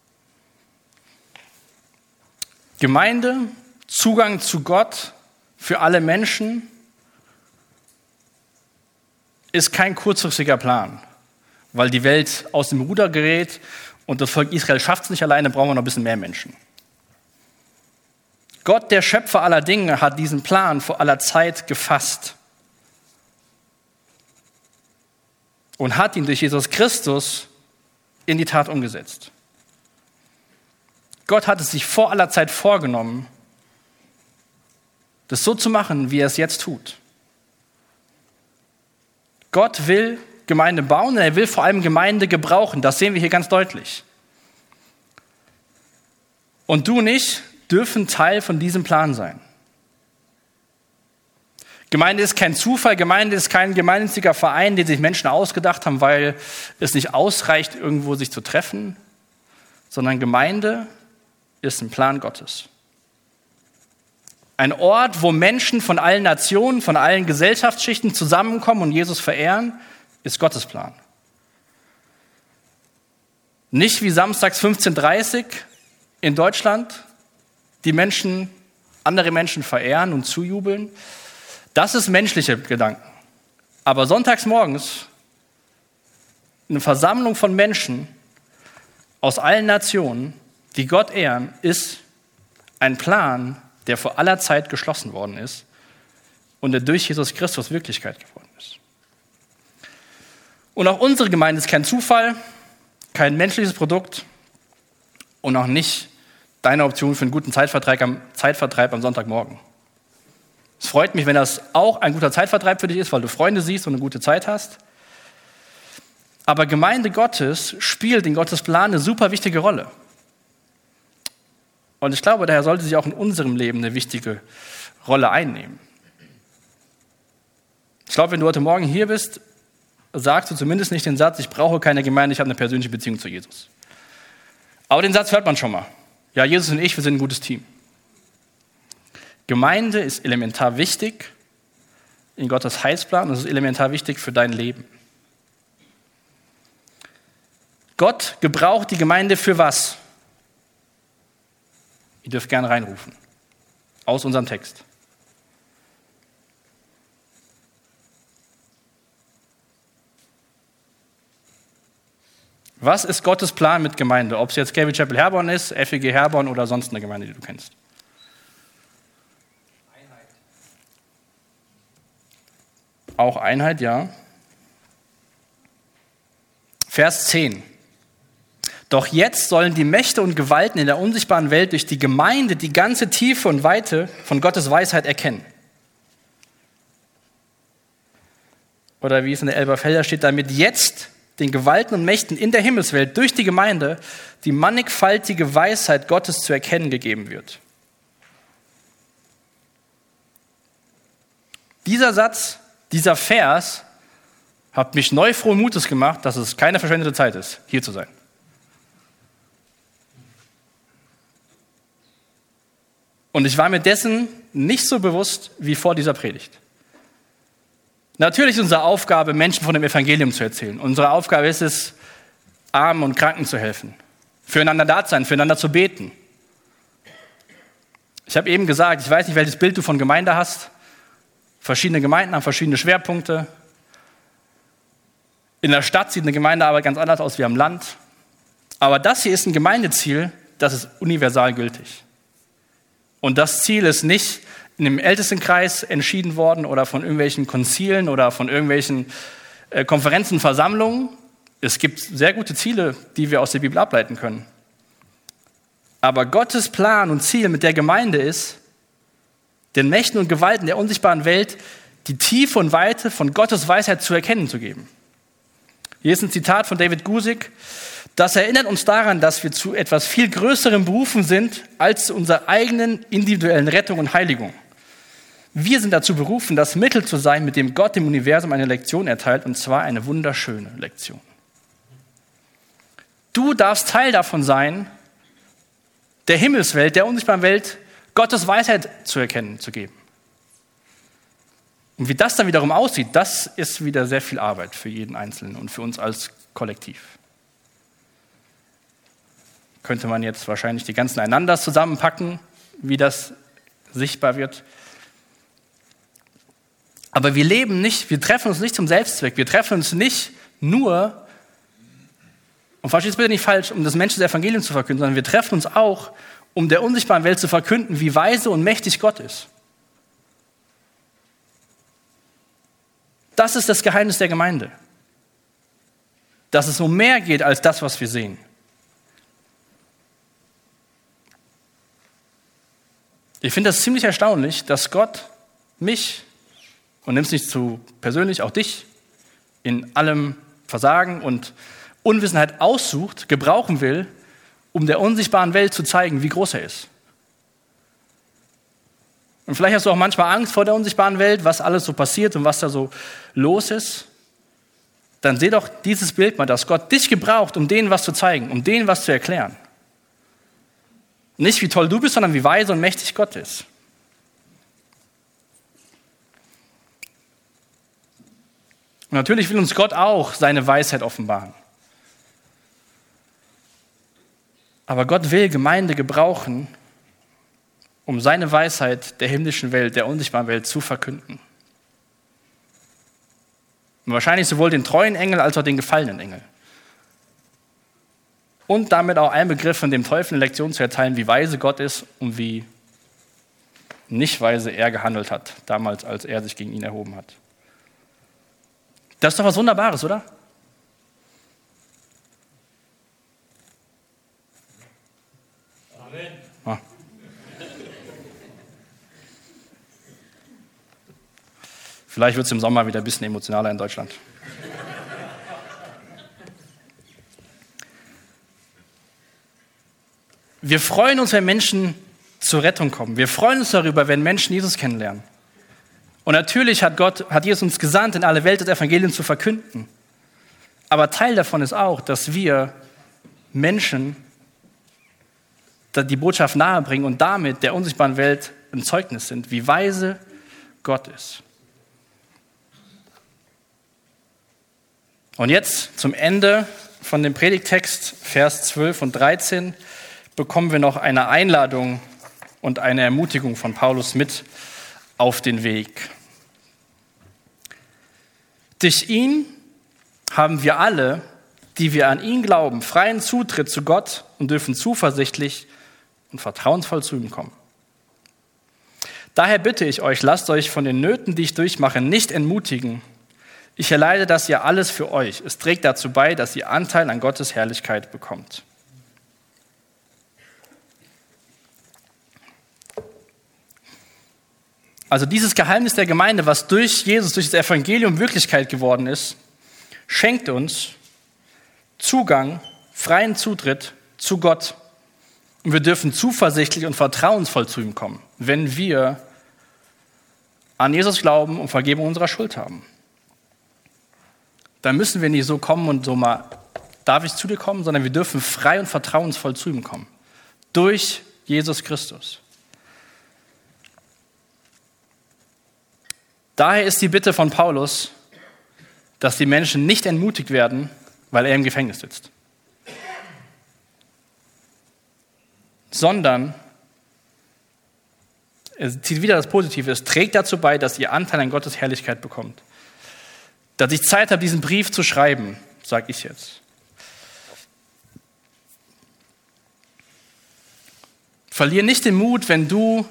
Gemeinde, Zugang zu Gott für alle Menschen ist kein kurzfristiger Plan, weil die Welt aus dem Ruder gerät und das Volk Israel schafft es nicht alleine, brauchen wir noch ein bisschen mehr Menschen. Gott, der Schöpfer aller Dinge, hat diesen Plan vor aller Zeit gefasst und hat ihn durch Jesus Christus in die Tat umgesetzt. Gott hat es sich vor aller Zeit vorgenommen, das so zu machen, wie er es jetzt tut. Gott will Gemeinde bauen und er will vor allem Gemeinde gebrauchen. Das sehen wir hier ganz deutlich. Und du und ich dürfen Teil von diesem Plan sein. Gemeinde ist kein Zufall, Gemeinde ist kein gemeinnütziger Verein, den sich Menschen ausgedacht haben, weil es nicht ausreicht, irgendwo sich zu treffen, sondern Gemeinde ist ein Plan Gottes. Ein Ort, wo Menschen von allen Nationen, von allen Gesellschaftsschichten zusammenkommen und Jesus verehren, ist Gottes Plan. Nicht wie samstags fünfzehn Uhr dreißig in Deutschland die Menschen, andere Menschen verehren und zujubeln. Das ist menschliche Gedanken. Aber sonntags morgens eine Versammlung von Menschen aus allen Nationen, die Gott ehren, ist ein Plan, der vor aller Zeit geschlossen worden ist und der durch Jesus Christus Wirklichkeit geworden ist. Und auch unsere Gemeinde ist kein Zufall, kein menschliches Produkt und auch nicht deine Option für einen guten Zeitvertreib am, Zeitvertreib am Sonntagmorgen. Es freut mich, wenn das auch ein guter Zeitvertreib für dich ist, weil du Freunde siehst und eine gute Zeit hast. Aber Gemeinde Gottes spielt in Gottes Plan eine super wichtige Rolle. Und ich glaube, daher sollte sie auch in unserem Leben eine wichtige Rolle einnehmen. Ich glaube, wenn du heute Morgen hier bist, sagst du zumindest nicht den Satz, ich brauche keine Gemeinde, ich habe eine persönliche Beziehung zu Jesus. Aber den Satz hört man schon mal. Ja, Jesus und ich, wir sind ein gutes Team. Gemeinde ist elementar wichtig in Gottes Heilsplan und es ist elementar wichtig für dein Leben. Gott gebraucht die Gemeinde für was? Ihr dürft gerne reinrufen. Aus unserem Text. Was ist Gottes Plan mit Gemeinde? Ob es jetzt Calvary Chapel Herborn ist, F E G Herborn oder sonst eine Gemeinde, die du kennst. Einheit. Auch Einheit, ja. Vers zehn. Doch jetzt sollen die Mächte und Gewalten in der unsichtbaren Welt durch die Gemeinde die ganze Tiefe und Weite von Gottes Weisheit erkennen. Oder wie es in der Elberfelder steht, damit jetzt den Gewalten und Mächten in der Himmelswelt durch die Gemeinde die mannigfaltige Weisheit Gottes zu erkennen gegeben wird. Dieser Satz, dieser Vers hat mich neu frohen Mutes gemacht, dass es keine verschwendete Zeit ist, hier zu sein. Und ich war mir dessen nicht so bewusst wie vor dieser Predigt. Natürlich ist unsere Aufgabe, Menschen von dem Evangelium zu erzählen. Unsere Aufgabe ist es, Armen und Kranken zu helfen, füreinander da zu sein, füreinander zu beten. Ich habe eben gesagt, ich weiß nicht, welches Bild du von Gemeinde hast. Verschiedene Gemeinden haben verschiedene Schwerpunkte. In der Stadt sieht eine Gemeindearbeit ganz anders aus wie am Land. Aber das hier ist ein Gemeindeziel, das ist universal gültig. Und das Ziel ist nicht in dem Ältestenkreis entschieden worden oder von irgendwelchen Konzilen oder von irgendwelchen äh, Konferenzen, Versammlungen. Es gibt sehr gute Ziele, die wir aus der Bibel ableiten können. Aber Gottes Plan und Ziel mit der Gemeinde ist, den Mächten und Gewalten der unsichtbaren Welt die Tiefe und Weite von Gottes Weisheit zu erkennen zu geben. Hier ist ein Zitat von David Guzik. Das erinnert uns daran, dass wir zu etwas viel Größerem berufen sind als zu unserer eigenen individuellen Rettung und Heiligung. Wir sind dazu berufen, das Mittel zu sein, mit dem Gott dem Universum eine Lektion erteilt, und zwar eine wunderschöne Lektion. Du darfst Teil davon sein, der Himmelswelt, der unsichtbaren Welt, Gottes Weisheit zu erkennen, zu geben. Und wie das dann wiederum aussieht, das ist wieder sehr viel Arbeit für jeden Einzelnen und für uns als Kollektiv. Könnte man jetzt wahrscheinlich die ganzen Einanders zusammenpacken, wie das sichtbar wird. Aber wir leben nicht, wir treffen uns nicht zum Selbstzweck, wir treffen uns nicht nur, und versteht es bitte nicht falsch, um das Menschen das Evangelium zu verkünden, sondern wir treffen uns auch, um der unsichtbaren Welt zu verkünden, wie weise und mächtig Gott ist. Das ist das Geheimnis der Gemeinde. Dass es um mehr geht als das, was wir sehen. Ich finde das ziemlich erstaunlich, dass Gott mich, und nimm es nicht zu persönlich, auch dich, in allem Versagen und Unwissenheit aussucht, gebrauchen will, um der unsichtbaren Welt zu zeigen, wie groß er ist. Und vielleicht hast du auch manchmal Angst vor der unsichtbaren Welt, was alles so passiert und was da so los ist. Dann seh doch dieses Bild mal, dass Gott dich gebraucht, um denen was zu zeigen, um denen was zu erklären. Nicht wie toll du bist, sondern wie weise und mächtig Gott ist. Und natürlich will uns Gott auch seine Weisheit offenbaren. Aber Gott will Gemeinde gebrauchen, um seine Weisheit der himmlischen Welt, der unsichtbaren Welt zu verkünden. Und wahrscheinlich sowohl den treuen Engel als auch den gefallenen Engel. Und damit auch ein Begriff von dem Teufel eine Lektion zu erteilen, wie weise Gott ist und wie nicht weise er gehandelt hat, damals, als er sich gegen ihn erhoben hat. Das ist doch was Wunderbares, oder? Amen. Ah. Vielleicht wird es im Sommer wieder ein bisschen emotionaler in Deutschland. Wir freuen uns, wenn Menschen zur Rettung kommen. Wir freuen uns darüber, wenn Menschen Jesus kennenlernen. Und natürlich hat Gott, hat Jesus uns gesandt, in alle Welt das Evangelium zu verkünden. Aber Teil davon ist auch, dass wir Menschen die Botschaft nahebringen und damit der unsichtbaren Welt ein Zeugnis sind, wie weise Gott ist. Und jetzt zum Ende von dem Predigttext, Vers zwölf und dreizehn, bekommen wir noch eine Einladung und eine Ermutigung von Paulus mit auf den Weg. Durch ihn haben wir alle, die wir an ihn glauben, freien Zutritt zu Gott und dürfen zuversichtlich und vertrauensvoll zu ihm kommen. Daher bitte ich euch, lasst euch von den Nöten, die ich durchmache, nicht entmutigen. Ich erleide das ja alles für euch. Es trägt dazu bei, dass ihr Anteil an Gottes Herrlichkeit bekommt. Also dieses Geheimnis der Gemeinde, was durch Jesus, durch das Evangelium Wirklichkeit geworden ist, schenkt uns Zugang, freien Zutritt zu Gott. Und wir dürfen zuversichtlich und vertrauensvoll zu ihm kommen, wenn wir an Jesus glauben und Vergebung unserer Schuld haben. Dann müssen wir nicht so kommen und so mal, darf ich zu dir kommen, sondern wir dürfen frei und vertrauensvoll zu ihm kommen. Durch Jesus Christus. Daher ist die Bitte von Paulus, dass die Menschen nicht entmutigt werden, weil er im Gefängnis sitzt. Sondern, er zieht wieder das Positive, es trägt dazu bei, dass ihr Anteil an Gottes Herrlichkeit bekommt. Dass ich Zeit habe, diesen Brief zu schreiben, sage ich jetzt. Verlier nicht den Mut, wenn du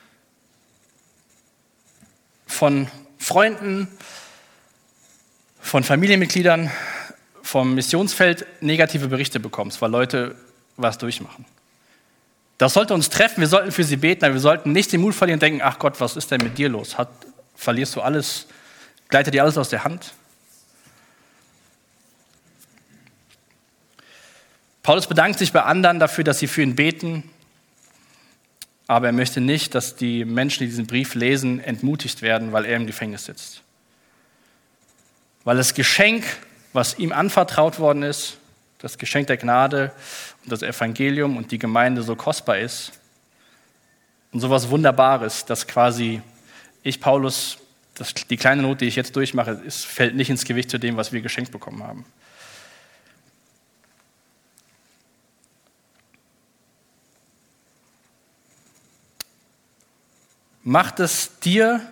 von Freunden, von Familienmitgliedern, vom Missionsfeld negative Berichte bekommst, weil Leute was durchmachen. Das sollte uns treffen, wir sollten für sie beten, aber wir sollten nicht den Mut verlieren und denken, ach Gott, was ist denn mit dir los? Hat Verlierst du alles? Gleitet dir alles aus der Hand? Paulus bedankt sich bei anderen dafür, dass sie für ihn beten, aber er möchte nicht, dass die Menschen, die diesen Brief lesen, entmutigt werden, weil er im Gefängnis sitzt. Weil das Geschenk, was ihm anvertraut worden ist, das Geschenk der Gnade und das Evangelium und die Gemeinde so kostbar ist und sowas Wunderbares, dass quasi ich, Paulus, das, die kleine Not, die ich jetzt durchmache, ist, fällt nicht ins Gewicht zu dem, was wir geschenkt bekommen haben. Macht es dir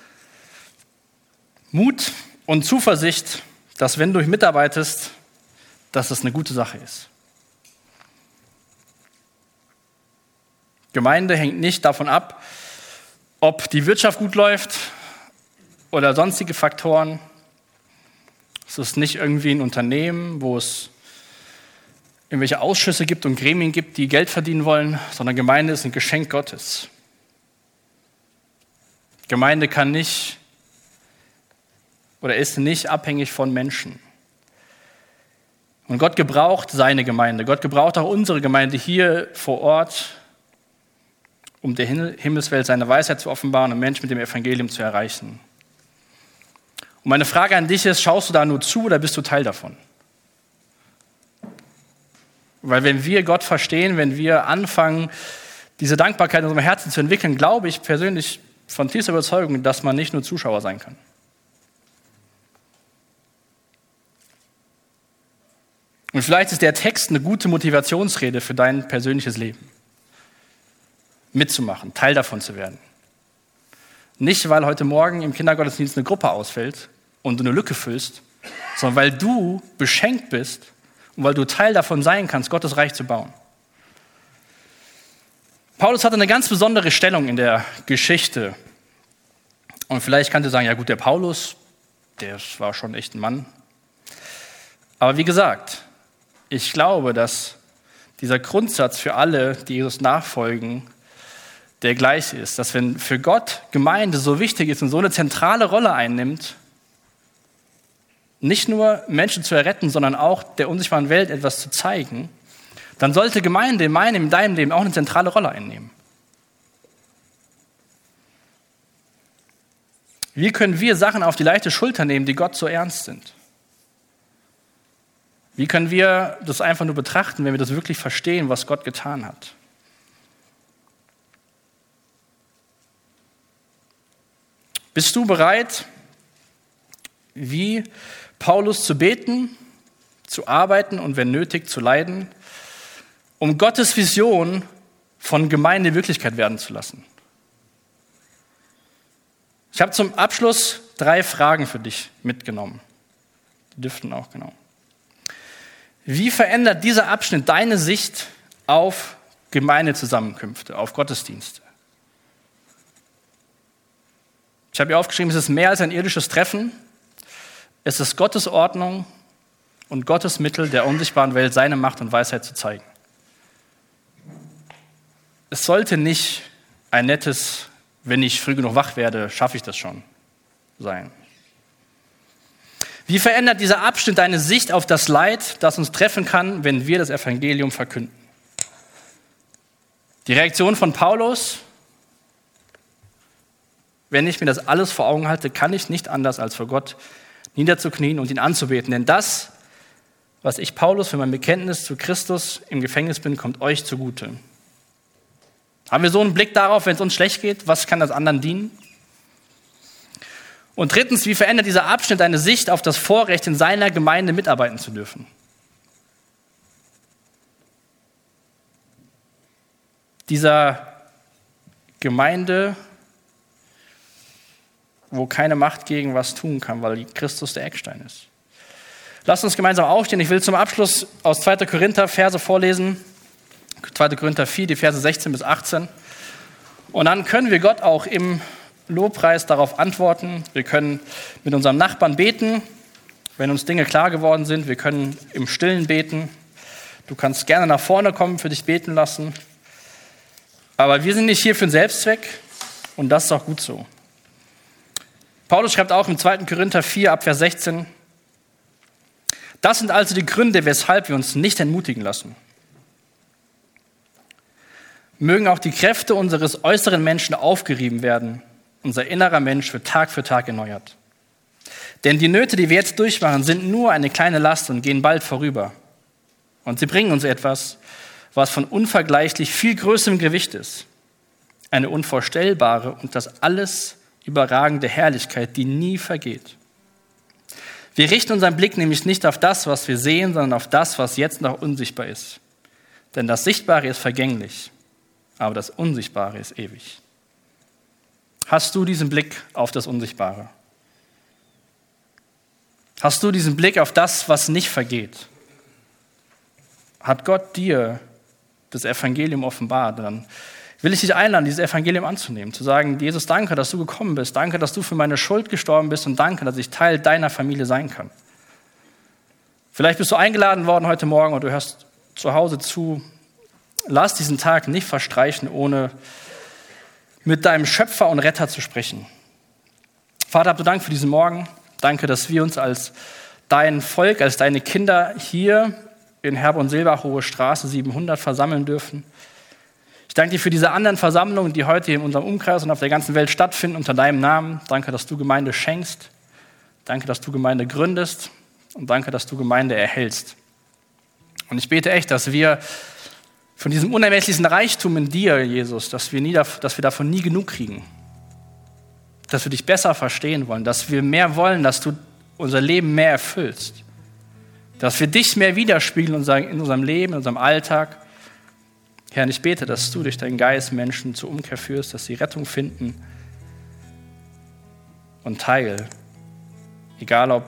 Mut und Zuversicht, dass wenn du mitarbeitest, dass das eine gute Sache ist. Gemeinde hängt nicht davon ab, ob die Wirtschaft gut läuft oder sonstige Faktoren. Es ist nicht irgendwie ein Unternehmen, wo es irgendwelche Ausschüsse gibt und Gremien gibt, die Geld verdienen wollen, sondern Gemeinde ist ein Geschenk Gottes. Gemeinde kann nicht oder ist nicht abhängig von Menschen. Und Gott gebraucht seine Gemeinde. Gott gebraucht auch unsere Gemeinde hier vor Ort, um der Himmelswelt seine Weisheit zu offenbaren und Menschen mit dem Evangelium zu erreichen. Und meine Frage an dich ist, schaust du da nur zu oder bist du Teil davon? Weil wenn wir Gott verstehen, wenn wir anfangen, diese Dankbarkeit in unserem Herzen zu entwickeln, glaube ich persönlich von tiefster Überzeugung, dass man nicht nur Zuschauer sein kann. Und vielleicht ist der Text eine gute Motivationsrede für dein persönliches Leben. Mitzumachen, Teil davon zu werden. Nicht, weil heute Morgen im Kindergottesdienst eine Gruppe ausfällt und du eine Lücke füllst, sondern weil du beschenkt bist und weil du Teil davon sein kannst, Gottes Reich zu bauen. Paulus hatte eine ganz besondere Stellung in der Geschichte. Und vielleicht kannst du sagen, ja gut, der Paulus, der war schon echt ein Mann. Aber wie gesagt, ich glaube, dass dieser Grundsatz für alle, die Jesus nachfolgen, der gleiche ist. Dass wenn für Gott Gemeinde so wichtig ist und so eine zentrale Rolle einnimmt, nicht nur Menschen zu erretten, sondern auch der unsichtbaren Welt etwas zu zeigen, dann sollte Gemeinde in meinem, in deinem Leben auch eine zentrale Rolle einnehmen. Wie können wir Sachen auf die leichte Schulter nehmen, die Gott so ernst sind? Wie können wir das einfach nur betrachten, wenn wir das wirklich verstehen, was Gott getan hat? Bist du bereit, wie Paulus zu beten, zu arbeiten und wenn nötig zu leiden, um Gottes Vision von Gemeinde Wirklichkeit werden zu lassen? Ich habe zum Abschluss drei Fragen für dich mitgenommen. Die dürften auch, genau. Wie verändert dieser Abschnitt deine Sicht auf Gemeindezusammenkünfte, auf Gottesdienste? Ich habe hier aufgeschrieben, es ist mehr als ein irdisches Treffen. Es ist Gottes Ordnung und Gottes Mittel, der unsichtbaren Welt seine Macht und Weisheit zu zeigen. Es sollte nicht ein nettes, wenn ich früh genug wach werde, schaffe ich das schon, sein. Wie verändert dieser Abschnitt deine Sicht auf das Leid, das uns treffen kann, wenn wir das Evangelium verkünden? Die Reaktion von Paulus: Wenn ich mir das alles vor Augen halte, kann ich nicht anders, als vor Gott niederzuknien und ihn anzubeten. Denn das, was ich Paulus für mein Bekenntnis zu Christus im Gefängnis bin, kommt euch zugute. Haben wir so einen Blick darauf, wenn es uns schlecht geht? Was kann das anderen dienen? Und drittens, wie verändert dieser Abschnitt deine Sicht auf das Vorrecht, in seiner Gemeinde mitarbeiten zu dürfen? Dieser Gemeinde, wo keine Macht gegen was tun kann, weil Christus der Eckstein ist. Lasst uns gemeinsam aufstehen. Ich will zum Abschluss aus zweiter Korinther Verse vorlesen. zweiter Korinther vier, die Verse sechzehn bis achtzehn. Und dann können wir Gott auch im Lobpreis darauf antworten. Wir können mit unserem Nachbarn beten, wenn uns Dinge klar geworden sind. Wir können im Stillen beten. Du kannst gerne nach vorne kommen, für dich beten lassen. Aber wir sind nicht hier für den Selbstzweck und das ist auch gut so. Paulus schreibt auch im zweiten Korinther vier, ab Vers sechzehn, das sind also die Gründe, weshalb wir uns nicht entmutigen lassen. Mögen auch die Kräfte unseres äußeren Menschen aufgerieben werden. Unser innerer Mensch wird Tag für Tag erneuert. Denn die Nöte, die wir jetzt durchmachen, sind nur eine kleine Last und gehen bald vorüber. Und sie bringen uns etwas, was von unvergleichlich viel größerem Gewicht ist. Eine unvorstellbare und das alles überragende Herrlichkeit, die nie vergeht. Wir richten unseren Blick nämlich nicht auf das, was wir sehen, sondern auf das, was jetzt noch unsichtbar ist. Denn das Sichtbare ist vergänglich, aber das Unsichtbare ist ewig. Hast du diesen Blick auf das Unsichtbare? Hast du diesen Blick auf das, was nicht vergeht? Hat Gott dir das Evangelium offenbart? Dann will ich dich einladen, dieses Evangelium anzunehmen, zu sagen, Jesus, danke, dass du gekommen bist, danke, dass du für meine Schuld gestorben bist und danke, dass ich Teil deiner Familie sein kann. Vielleicht bist du eingeladen worden heute Morgen und du hörst zu Hause zu. Lass diesen Tag nicht verstreichen, ohne mit deinem Schöpfer und Retter zu sprechen. Vater, hab du Dank für diesen Morgen. Danke, dass wir uns als dein Volk, als deine Kinder hier in Herborn-Silbach, Hohe Straße siebenhundert versammeln dürfen. Ich danke dir für diese anderen Versammlungen, die heute in unserem Umkreis und auf der ganzen Welt stattfinden unter deinem Namen. Danke, dass du Gemeinde schenkst. Danke, dass du Gemeinde gründest. Und danke, dass du Gemeinde erhältst. Und ich bete echt, dass wir von diesem unermesslichen Reichtum in dir, Jesus, dass wir, nie, dass wir davon nie genug kriegen. Dass wir dich besser verstehen wollen. Dass wir mehr wollen, dass du unser Leben mehr erfüllst. Dass wir dich mehr widerspiegeln in unserem Leben, in unserem Alltag. Herr, und ich bete, dass du durch deinen Geist Menschen zur Umkehr führst, dass sie Rettung finden und Teil, egal ob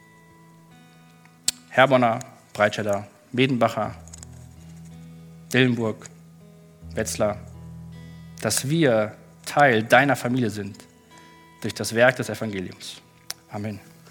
Herborner, Breitscheider, Medenbacher, Dillenburg, Wetzlar, dass wir Teil deiner Familie sind durch das Werk des Evangeliums. Amen.